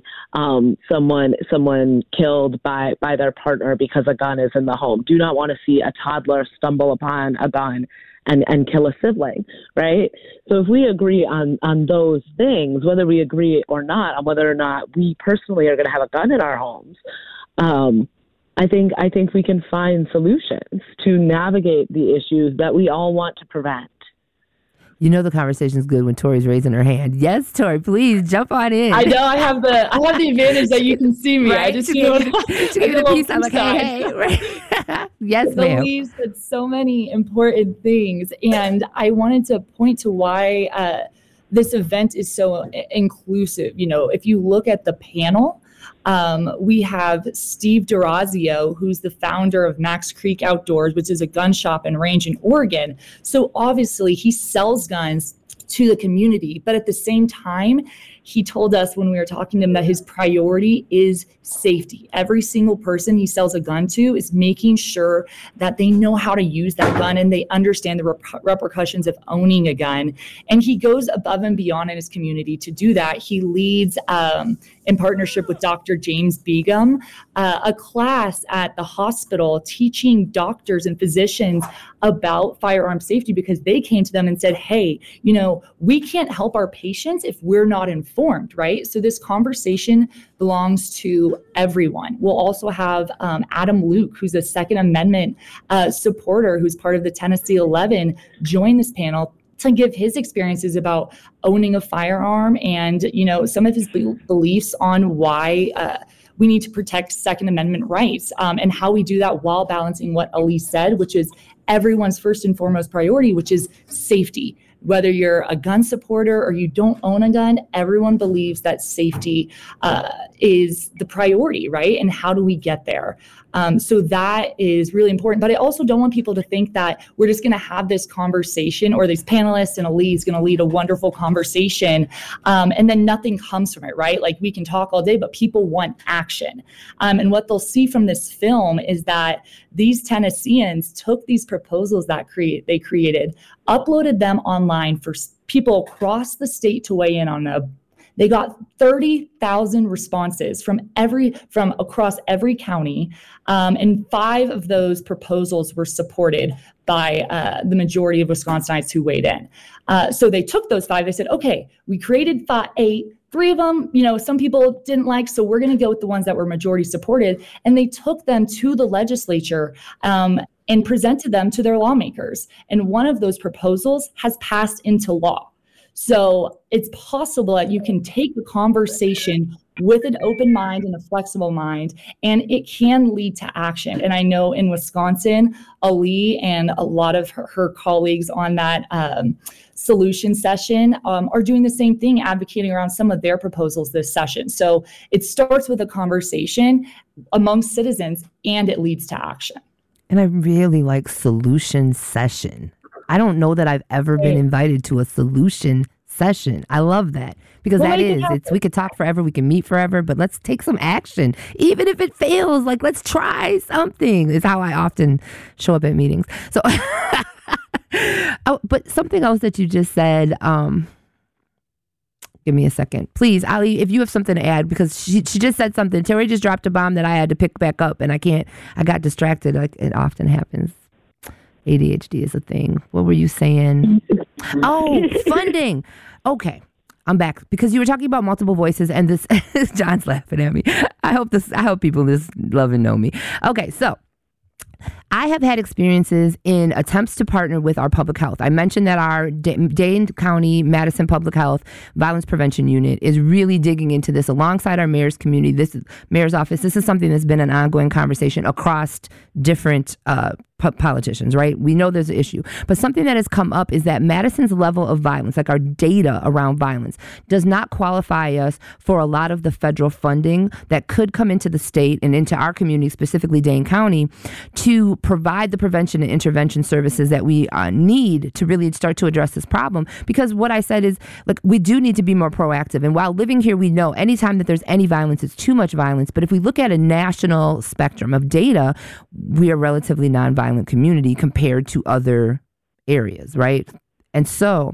someone killed by their partner because a gun is in the home, do not want to see a toddler stumble upon a gun and kill a sibling, right? So if we agree on those things, whether we agree or not on whether or not we personally are going to have a gun in our homes, I think we can find solutions to navigate the issues that we all want to prevent. The conversation's good when Tori's raising her hand. Yes, Tori, please jump on in. I know I have the advantage that you can see me. Right? I just give me the piece. I'm like, hey. Right? Yes, ma'am. Believes that so many important things, and I wanted to point to why this event is so inclusive. If you look at the panel, we have Steve D'Orazio, who's the founder of Max Creek Outdoors, which is a gun shop and range in Oregon. So obviously he sells guns to the community, but at the same time, he told us when we were talking to him that his priority is safety. Every single person he sells a gun to is making sure that they know how to use that gun and they understand the repercussions of owning a gun. And he goes above and beyond in his community to do that. He leads, in partnership with Dr. James Begum, a class at the hospital teaching doctors and physicians about firearm safety, because they came to them and said, hey, we can't help our patients if we're not informed, right? So this conversation belongs to everyone. We'll also have Adam Luke, who's a Second Amendment supporter, who's part of the Tennessee 11, join this panel to give his experiences about owning a firearm and, some of his beliefs on why we need to protect Second Amendment rights, and how we do that while balancing what Elise said, which is everyone's first and foremost priority, which is safety. Whether you're a gun supporter or you don't own a gun, everyone believes that safety is the priority, right? And how do we get there? So that is really important. But I also don't want people to think that we're just going to have this conversation, or these panelists and a lead is going to lead a wonderful conversation, and then nothing comes from it, right? Like, we can talk all day, but people want action. And what they'll see from this film is that these Tennesseans took these proposals that they created, uploaded them online for people across the state to weigh in on them. They got 30,000 responses from across every county, and 5 of those proposals were supported by the majority of Wisconsinites who weighed in. So they took those 5. They said, okay, we created 8. 3 of them, some people didn't like, so we're going to go with the ones that were majority supported. And they took them to the legislature and presented them to their lawmakers. And one of those proposals has passed into law. So it's possible that you can take the conversation with an open mind and a flexible mind, and it can lead to action. And I know in Wisconsin, Ali and a lot of her colleagues on that solution session are doing the same thing, advocating around some of their proposals this session. So it starts with a conversation amongst citizens, and it leads to action. And I really like solution session. I don't know that I've ever been invited to a solution session. I love that, because we could talk forever, we can meet forever, but let's take some action. Even if it fails, like, let's try something, is how I often show up at meetings. So, but something else that you just said, give me a second, please, Ali, if you have something to add, because she just said something. Terry just dropped a bomb that I had to pick back up, and I got distracted, like it often happens. ADHD is a thing. What were you saying? Oh, funding. Okay, I'm back, because you were talking about multiple voices, and this John's laughing at me. I hope people just love and know me. Okay, so I have had experiences in attempts to partner with our public health. I mentioned that our Dane County Madison Public Health Violence Prevention Unit is really digging into this alongside our mayor's community. This is mayor's office. This is something that's been an ongoing conversation across different politicians, right? We know there's an issue, but something that has come up is that Madison's level of violence, like our data around violence, does not qualify us for a lot of the federal funding that could come into the state and into our community, specifically Dane County, to provide the prevention and intervention services that we need to really start to address this problem. Because what I said is, like, we do need to be more proactive. And while living here, we know anytime that there's any violence, it's too much violence. But if we look at a national spectrum of data, we are relatively nonviolent community compared to other areas, right? And so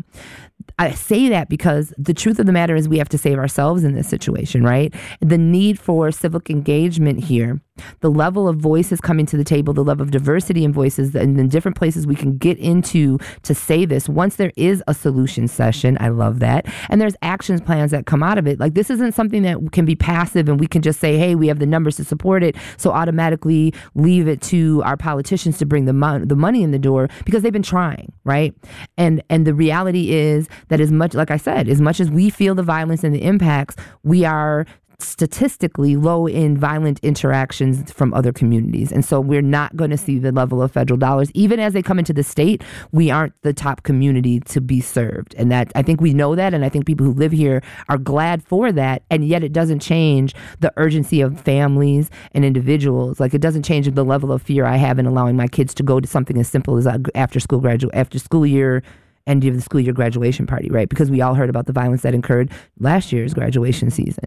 I say that because the truth of the matter is we have to save ourselves in this situation, right? The need for civic engagement here, the level of voices coming to the table, the level of diversity in voices and the different places we can get into to say this. Once there is a solution session, I love that. And there's action plans that come out of it. Like, this isn't something that can be passive and we can just say, hey, we have the numbers to support it, so automatically leave it to our politicians to bring the money in the door, because they've been trying, right? And the reality is that, as much, like I said, as much as we feel the violence and the impacts, we are statistically low in violent interactions from other communities. And so we're not going to see the level of federal dollars. Even as they come into the state, we aren't the top community to be served. And that, I think we know that, and I think people who live here are glad for that. And yet it doesn't change the urgency of families and individuals. Like, it doesn't change the level of fear I have in allowing my kids to go to something as simple as after school year end of the school year graduation party, right? Because we all heard about the violence that occurred last year's graduation season.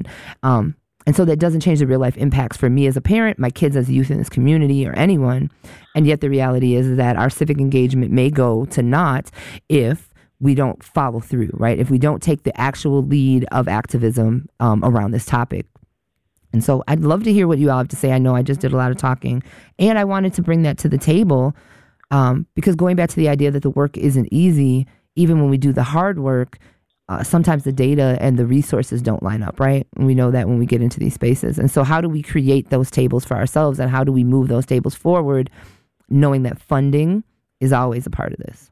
And so that doesn't change the real life impacts for me as a parent, my kids as youth in this community, or anyone. And yet the reality is that our civic engagement may go to naught if we don't follow through, right? If we don't take the actual lead of activism around this topic. And so I'd love to hear what you all have to say. I know I just did a lot of talking, and I wanted to bring that to the table. Because going back to the idea that the work isn't easy, even when we do the hard work, sometimes the data and the resources don't line up, right? And we know that when we get into these spaces. And so how do we create those tables for ourselves, and how do we move those tables forward, knowing that funding is always a part of this?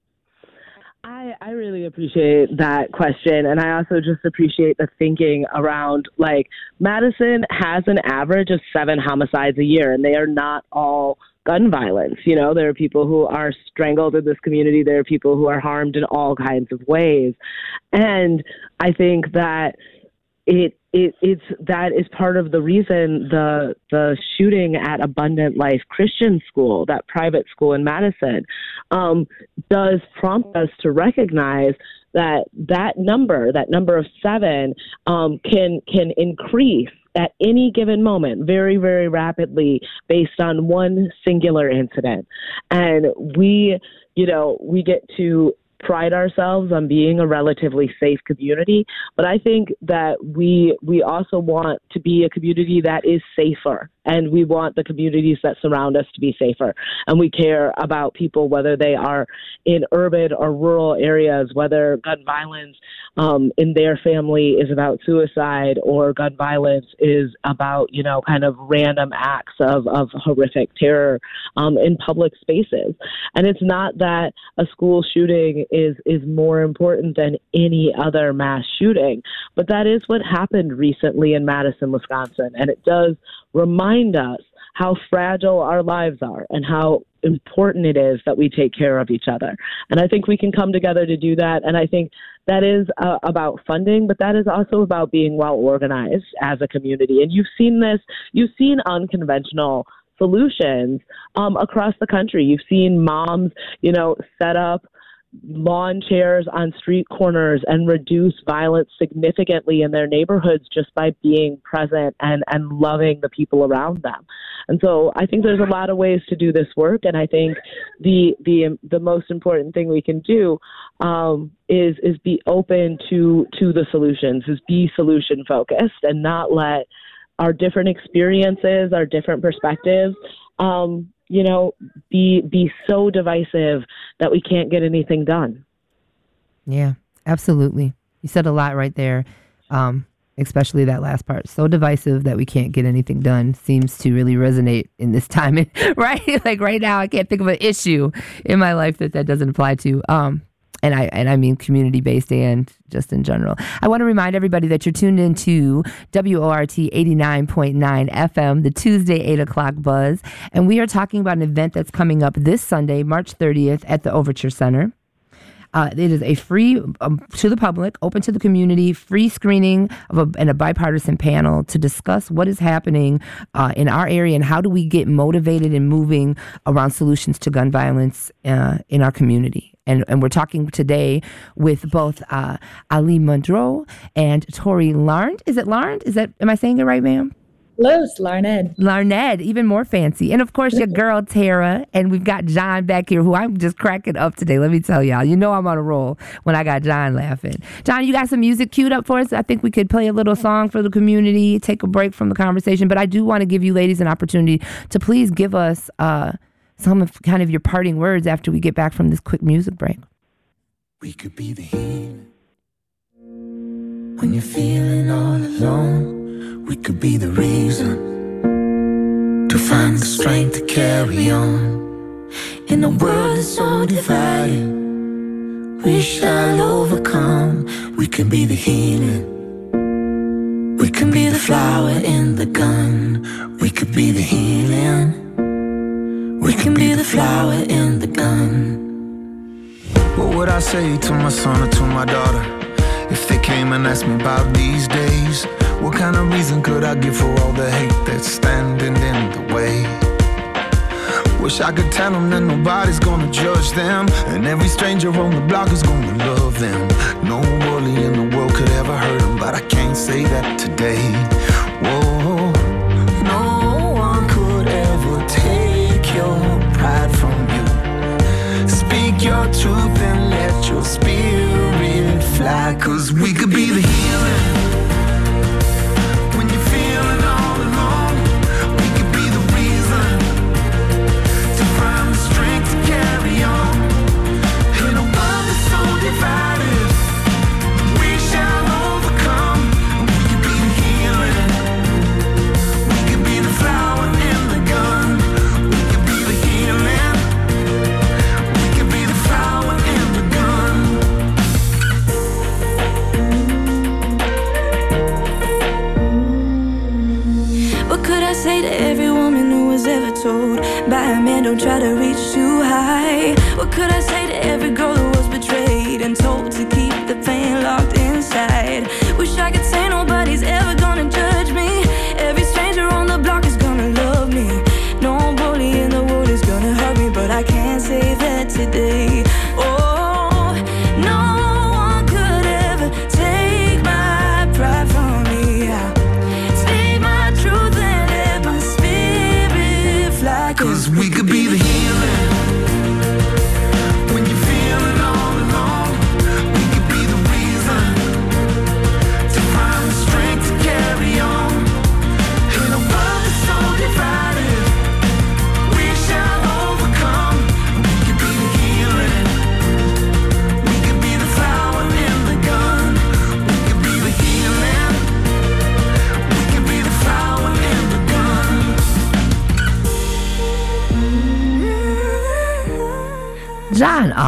I really appreciate that question. And I also just appreciate the thinking around, like, Madison has an average of 7 homicides a year, and they are not all gun violence. You know, there are people who are strangled in this community. There are people who are harmed in all kinds of ways. And I think that that is part of the reason the shooting at Abundant Life Christian School, that private school in Madison, does prompt us to recognize that number of 7 can increase at any given moment very, very rapidly based on one singular incident. And we get to pride ourselves on being a relatively safe community, but I think that we also want to be a community that is safer, and we want the communities that surround us to be safer. And we care about people, whether they are in urban or rural areas, whether gun violence in their family is about suicide or gun violence is about, kind of random acts of horrific terror in public spaces. And it's not that a school shooting is more important than any other mass shooting, but that is what happened recently in Madison, Wisconsin. And it does remind us how fragile our lives are and how important it is that we take care of each other. And I think we can come together to do that. And I think that is about funding, but that is also about being well organized as a community. And you've seen unconventional solutions across the country. You've seen moms, set up lawn chairs on street corners and reduce violence significantly in their neighborhoods just by being present and loving the people around them. And so I think there's a lot of ways to do this work, and I think the most important thing we can do is be open to the solutions, is be solution focused and not let our different experiences, our different perspectives be so divisive that we can't get anything done. Yeah, absolutely. You said a lot right there, especially that last part. So divisive that we can't get anything done seems to really resonate in this time, right? Like right now, I can't think of an issue in my life that doesn't apply to. And I mean community-based and just in general. I want to remind everybody that you're tuned into WORT 89.9 FM, the Tuesday 8 o'clock buzz. And we are talking about an event that's coming up this Sunday, March 30th at the Overture Center. It is a free, to the public, open to the community, free screening and a bipartisan panel to discuss what is happening in our area and how do we get motivated and moving around solutions to gun violence in our community. And we're talking today with both Ali Monroe and Tori Larned. Is it Larned? Am I saying it right, ma'am? Close, Larned. Larned, even more fancy. And of course, your girl, Tara. And we've got John back here, who I'm just cracking up today. Let me tell y'all. You know I'm on a roll when I got John laughing. John, you got some music queued up for us? I think we could play a little song for the community, take a break from the conversation. But I do want to give you ladies an opportunity to please give us some of kind of your parting words after we get back from this quick music break. We could be the healing when you're feeling all alone. We could be the reason to find the strength to carry on. In a world that's so divided, we shall overcome. We can be the healing. We can be the flower in the gun. We could be the healing. We can be the flower in the gun. What would I say to my son or to my daughter if they came and asked me about these days? What kind of reason could I give for all the hate that's standing in the way? Wish I could tell them that nobody's gonna judge them, and every stranger on the block is gonna love them. No bully in the world could ever hurt them, but I can't say that today. Whoa, no one could ever take your pride from you. Speak your truth and let your spirit fly, 'cause we could be the healing. When you're feeling all alone, we could be the reason to find the strength to carry on. In a world that's so divided, we shall overcome. We could be the healing. We could be the flower in the gun. We could be the healing. We could be the flower in the gun. What could I say to every woman who was ever told by a man, don't try to reach too high? What could I say to every girl who was betrayed and told to keep the pain locked inside? Wish I could say nobody's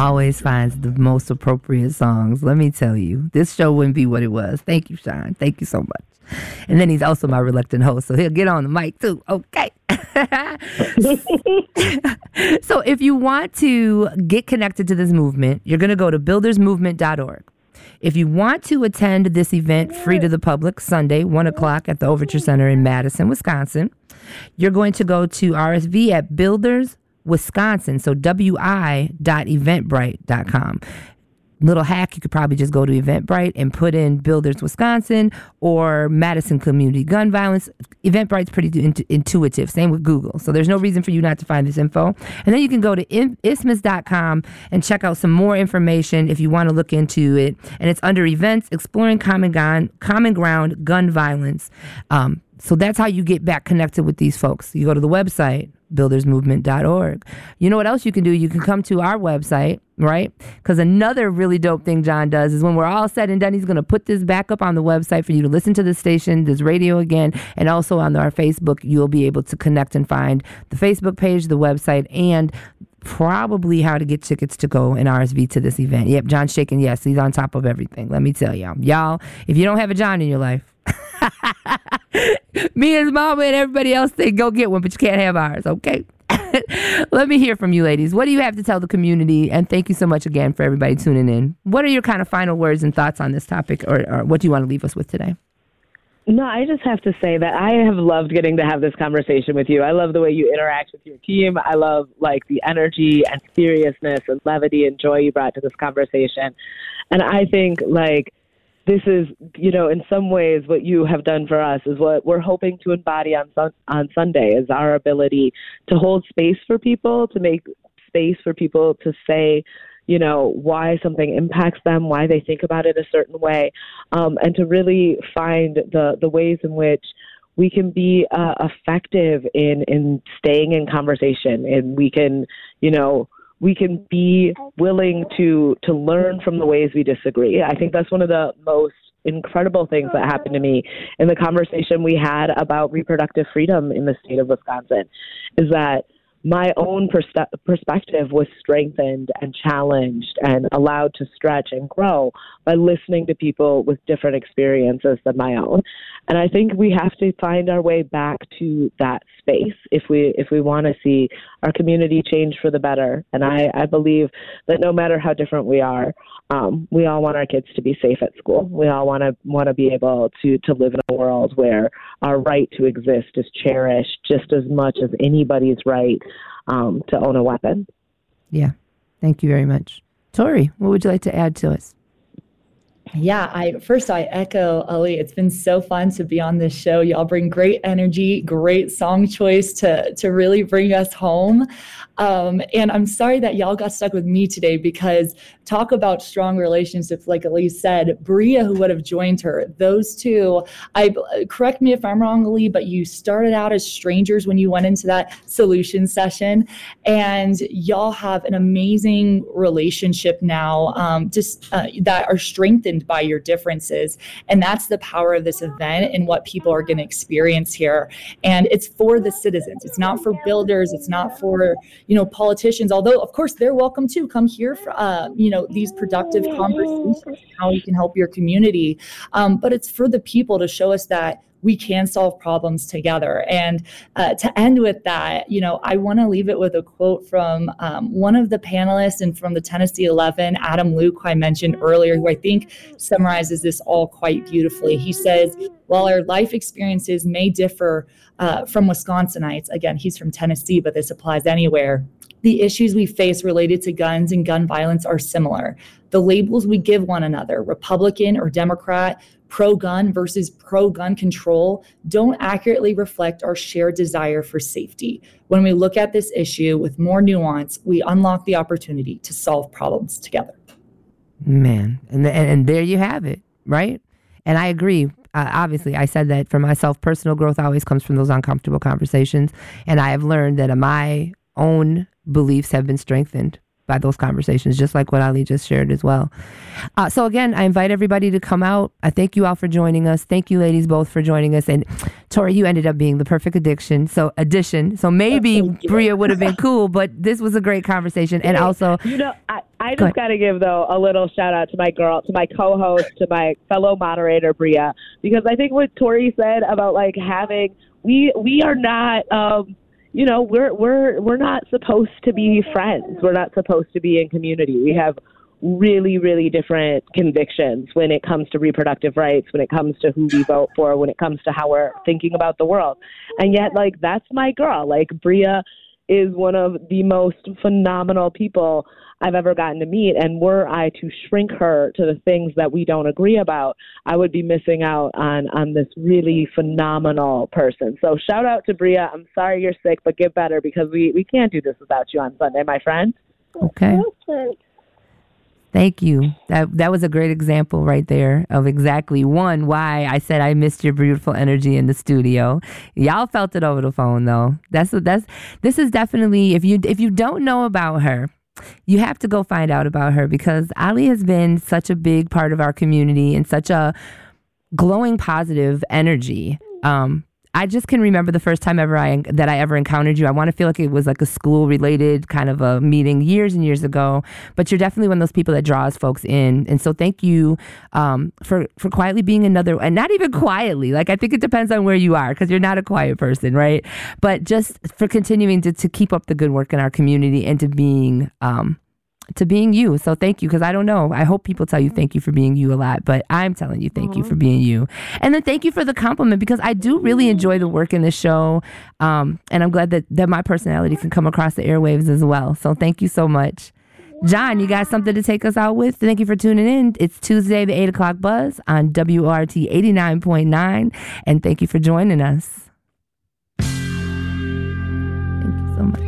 always finds the most appropriate songs. Let me tell you, this show wouldn't be what it was. Thank you, Sean. Thank you so much. And then he's also my reluctant host, so he'll get on the mic too. Okay. So if you want to get connected to this movement, you're going to go to buildersmovement.org. If you want to attend this event free to the public Sunday, 1 o'clock at the Overture Center in Madison, Wisconsin, you're going to go to RSV at Builders Wisconsin, so wi.eventbrite.com. Little hack, you could probably just go to Eventbrite and put in Builders Wisconsin or Madison Community Gun Violence. Eventbrite's pretty intuitive, same with Google. So there's no reason for you not to find this info. And then you can go to isthmus.com and check out some more information if you want to look into it. And it's under events, exploring common ground, gun violence. So that's how you get back connected with these folks. You go to the website, buildersmovement.org. You know what else you can do? You can come to our website, right? Because another really dope thing John does is when we're all said and done, he's going to put this back up on the website for you to listen to the station, this radio again, and also on our Facebook, you'll be able to connect and find the Facebook page, the website, and probably how to get tickets to go and RSV to this event. Yep, John's shaking yes. He's on top of everything. Let me tell y'all. Y'all, if you don't have a John in your life, me and his mama and everybody else say go get one, but you can't have ours, okay? Let me hear from you, ladies. What do you have to tell the community? And thank you so much again for everybody tuning in. What are your kind of final words and thoughts on this topic, or what do you want to leave us with today? No, I just have to say that I have loved getting to have this conversation with you. I love the way you interact with your team. I love the energy and seriousness and levity and joy you brought to this conversation. And I think this is, in some ways what you have done for us is what we're hoping to embody on Sunday, is our ability to hold space for people, to make space for people to say, why something impacts them, why they think about it a certain way, and to really find the ways in which we can be effective in staying in conversation, and we can be willing to learn from the ways we disagree. I think that's one of the most incredible things that happened to me in the conversation we had about reproductive freedom in the state of Wisconsin, is that my own perspective was strengthened and challenged and allowed to stretch and grow by listening to people with different experiences than my own. And I think we have to find our way back to that space if we want to see our community change for the better. And I believe that no matter how different we all want our kids to be safe at school. We all want to be able to live in a world where our right to exist is cherished just as much as anybody's right to own a weapon. Yeah. Thank you very much. Tori, what would you like to add to us? Yeah, I echo Ali. It's been so fun to be on this show. Y'all bring great energy, great song choice to really bring us home. And I'm sorry that y'all got stuck with me today, because talk about strong relationships, like Ali said, Bria, who would have joined her, those two, correct me if I'm wrong, Ali, but you started out as strangers when you went into that solution session, and y'all have an amazing relationship now, that are strengthened by your differences. And that's the power of this event and what people are going to experience here. And it's for the citizens. It's not for builders. It's not for, politicians, although of course they're welcome to come here for, these productive conversations, how you can help your community. But it's for the people to show us that we can solve problems together. And to end with that, I want to leave it with a quote from one of the panelists and from the Tennessee 11, Adam Luke, who I mentioned earlier, who I think summarizes this all quite beautifully. He says, while our life experiences may differ from Wisconsinites, again, he's from Tennessee, but this applies anywhere, the issues we face related to guns and gun violence are similar. The labels we give one another, Republican or Democrat, pro-gun versus pro-gun control, don't accurately reflect our shared desire for safety. When we look at this issue with more nuance, we unlock the opportunity to solve problems together. Man, and there you have it, right? And I agree. Obviously, I said that for myself, personal growth always comes from those uncomfortable conversations. And I have learned that my own beliefs have been strengthened by those conversations, just like what Ali just shared as well. So again, I invite everybody to come out. I thank you all for joining us. Thank you, ladies, both for joining us. And Tori, you ended up being the perfect addition. So maybe Bria would have been cool, but this was a great conversation. And also, I just got to give, though, a little shout out to my co-host, to my fellow moderator, Bria, because I think what Tori said about like having, we are not, we're not supposed to be friends. We're not supposed to be in community. We have really, really different convictions when it comes to reproductive rights, when it comes to who we vote for, when it comes to how we're thinking about the world. And yet, like, that's my girl. Like, Bria is one of the most phenomenal people I've ever gotten to meet. And were I to shrink her to the things that we don't agree about, I would be missing out on this really phenomenal person. So shout out to Bria. I'm sorry you're sick, but get better, because we can't do this without you on Sunday, my friend. Okay. Thank you. That was a great example right there of exactly why I said I missed your beautiful energy in the studio. Y'all felt it over the phone though. This is definitely, if you don't know about her, you have to go find out about her, because Ali has been such a big part of our community and such a glowing positive energy. I just can remember the first time that I ever encountered you. I want to feel like it was like a school-related kind of a meeting years and years ago. But you're definitely one of those people that draws folks in. And so thank you for quietly being another, and not even quietly. Like, I think it depends on where you are, because you're not a quiet person, right? But just for continuing to keep up the good work in our community and to being you. So thank you, because I don't know. I hope people tell you thank you for being you a lot, but I'm telling you thank you for being you. And then thank you for the compliment, because I do really enjoy the work in this show. And I'm glad that my personality can come across the airwaves as well. So thank you so much. John, you got something to take us out with? Thank you for tuning in. It's Tuesday, the 8 o'clock buzz on WORT 89.9. And thank you for joining us. Thank you so much.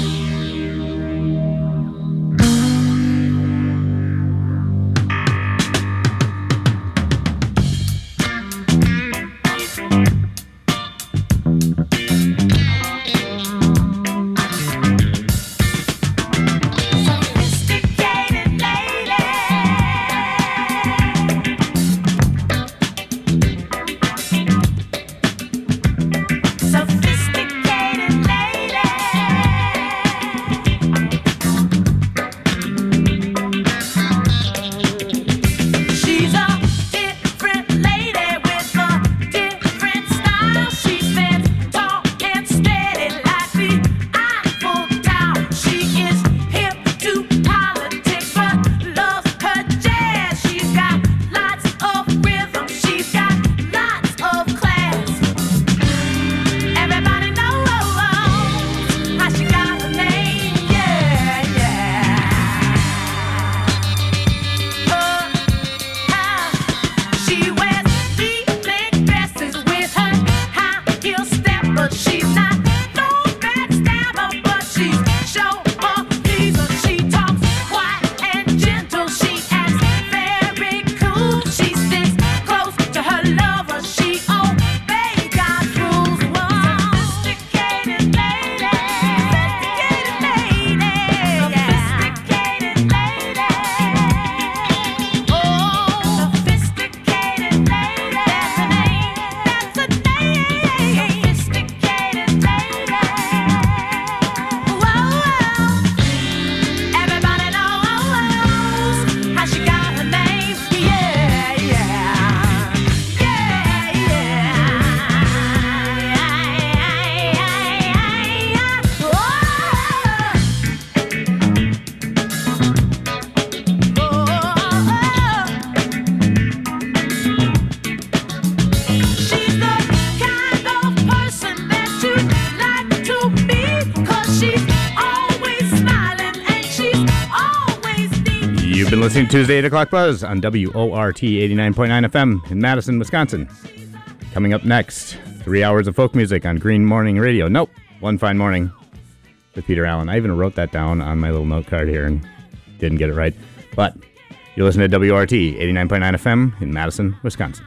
Listening to Tuesday 8 o'clock buzz on WORT 89.9 FM in Madison, Wisconsin. Coming up next, 3 hours of folk music on Green Morning Radio. Nope, One Fine Morning with Peter Allen. I even wrote that down on my little note card here and didn't get it right. But you're listening to WORT 89.9 FM in Madison, Wisconsin.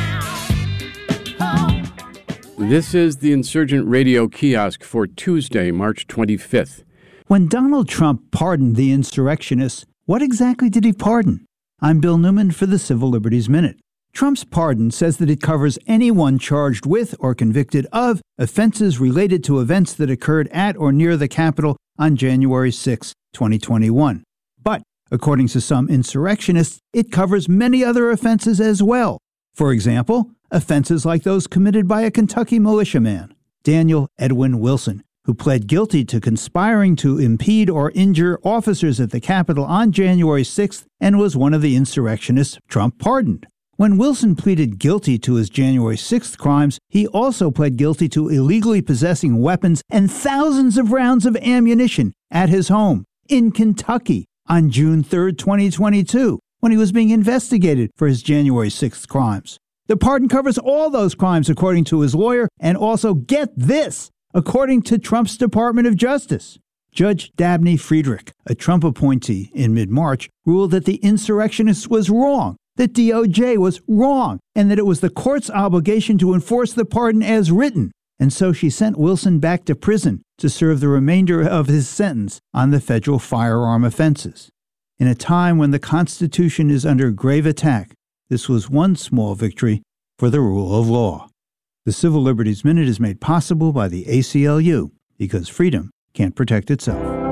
This is the Insurgent Radio Kiosk for Tuesday, March 25th. When Donald Trump pardoned the insurrectionists, what exactly did he pardon? I'm Bill Newman for the Civil Liberties Minute. Trump's pardon says that it covers anyone charged with or convicted of offenses related to events that occurred at or near the Capitol on January 6, 2021. But, according to some insurrectionists, it covers many other offenses as well. For example, offenses like those committed by a Kentucky militiaman, Daniel Edwin Wilson, who pled guilty to conspiring to impede or injure officers at the Capitol on January 6th and was one of the insurrectionists Trump pardoned. When Wilson pleaded guilty to his January 6th crimes, he also pled guilty to illegally possessing weapons and thousands of rounds of ammunition at his home in Kentucky on June 3, 2022, when he was being investigated for his January 6th crimes. The pardon covers all those crimes, according to his lawyer, and also, get this, according to Trump's Department of Justice. Judge Dabney Friedrich, a Trump appointee in mid-March, ruled that the insurrectionist was wrong, that DOJ was wrong, and that it was the court's obligation to enforce the pardon as written. And so she sent Wilson back to prison to serve the remainder of his sentence on the federal firearm offenses. In a time when the Constitution is under grave attack, this was one small victory for the rule of law. The Civil Liberties Minute is made possible by the ACLU, because freedom can't protect itself.